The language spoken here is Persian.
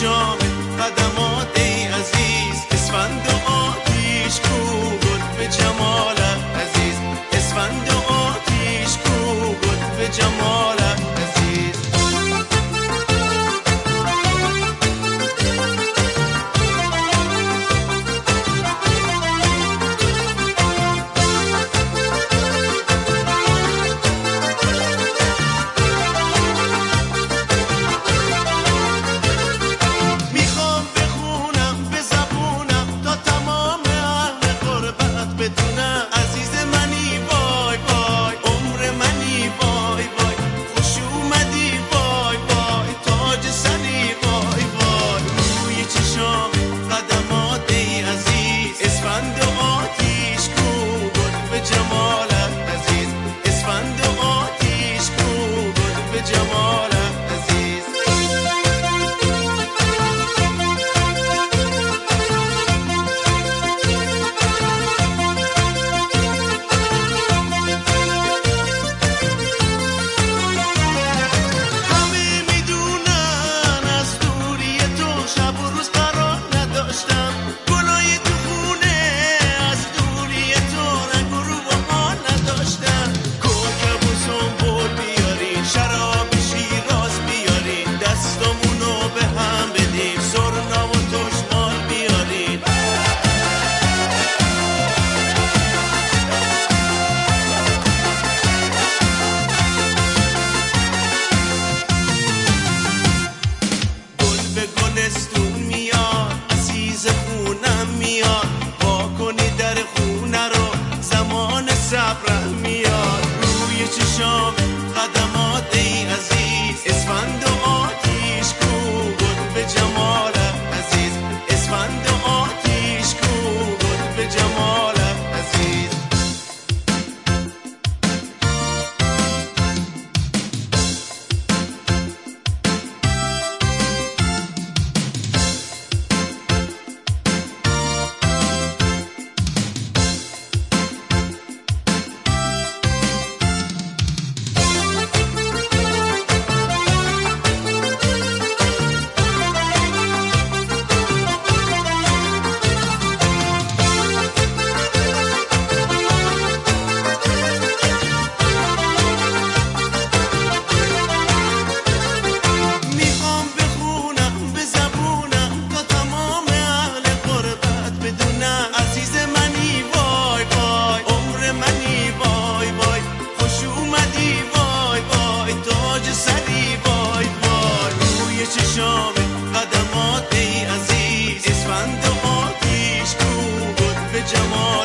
چشام قدمات ای عزیز، اسفند و آتیش کو گل به جمالت عزیز، اسفند و آتیش کو گل به جمالت عزیز. صبرم میاد روی چشام قدمات ای عزیز، اسفند و آتیش کو گل به جمالت عزیز، اسفند و آتیش کو گل به جمالت عزیز. چشام قدمات ای عزیز، اسفند و آتیش کو گل به جمال